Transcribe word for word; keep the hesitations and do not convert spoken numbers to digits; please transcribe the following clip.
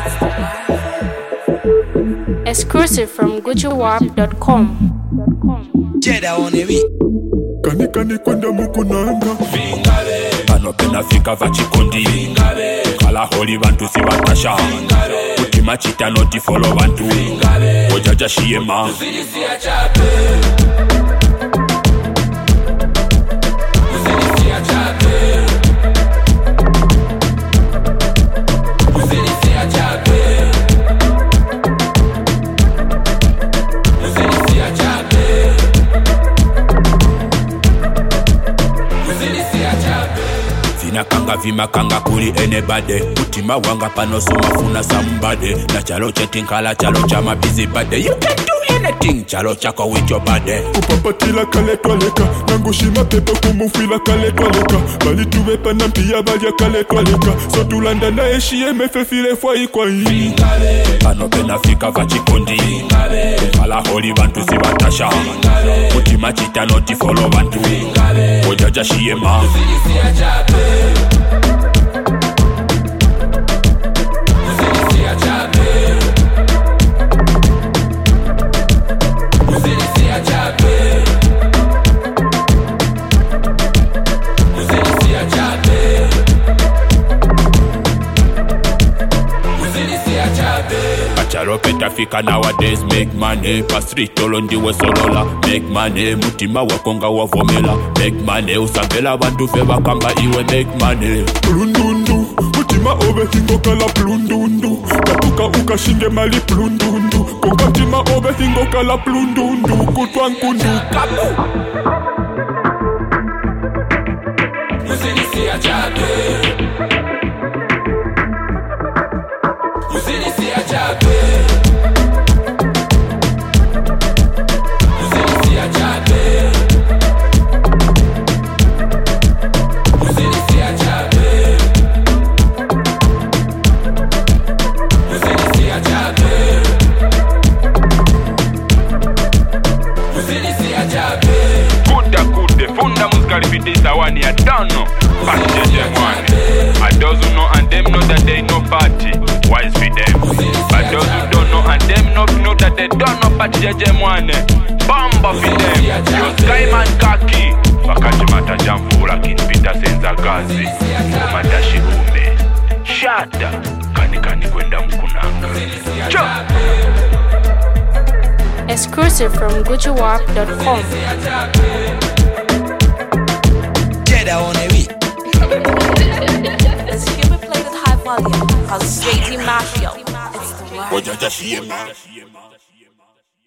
Exclusive from Gucci Warp dot com. Jeda on the beat. Kani kani kwenda mukunanga Vingabe Pano pena fika vachikondi Vingabe Kala holi bantu si watasha Vingabe Utima chita noti follow bantu Vingabe Ojaja shiema Uzilisi ya chape Uzilisi ya chape Uzilisi ya chape Uzilisi ya chape Vinakanga vimakanga kuli anybody Utima wanga pano sumafuna somebody Na chalo chetinkala chalo chama busy body You can do anything chalo chako with your body Kupapatila kale twaleka Nangushima pepe kumufila kale twaleka Bali tuwepa na mpia balia kale twaleka So tulanda na eshi emefe file fwa ikwa hii Vingabe Pano pena fika vachikondi Vingabe Kala holi bantu si watasha Vingabe Utima chita noti follow bantu Vingabe Ojaja shiema Uzilisi ya chape Uzilisi ya chape Uzilisi ya chape Uzilisi ya chape Uzilisi ya chape Acharo peta fika nowadays make money Pa street olondi we solola make money Mutima wakonga wavomela make money Usambela bantu feba kamba iwe make money Plundundu Mutima obe hingo kala plundundu Katuka ukashinge mali plundundu Konga tima obe hingo kala plundundu Kutwankundu Kapu Uzilisi ya chape Uzilisi ya chape Uzilisi ya chape Uzilisi ya chape Uzilisi ya chape Uzilisi ya chape Kuda kude, funda muskalipitisa wani ya tano Pasjeje mwane And those who know and them know that they know party Wise for them But those who don't know and them know know that they don't know Pasjeje mwane Bamba for them Yo Skyman Kaki Wakati mata jamfura kinpita senza gazi Umata shirume Shada Kani kani kwenda mkunanga Cho Exclusive from Gucci Warp dot com. Jeda on the beat. Let's keep it played with high volume. Cause it's J T Mafia. It's the word. Ojaja shiema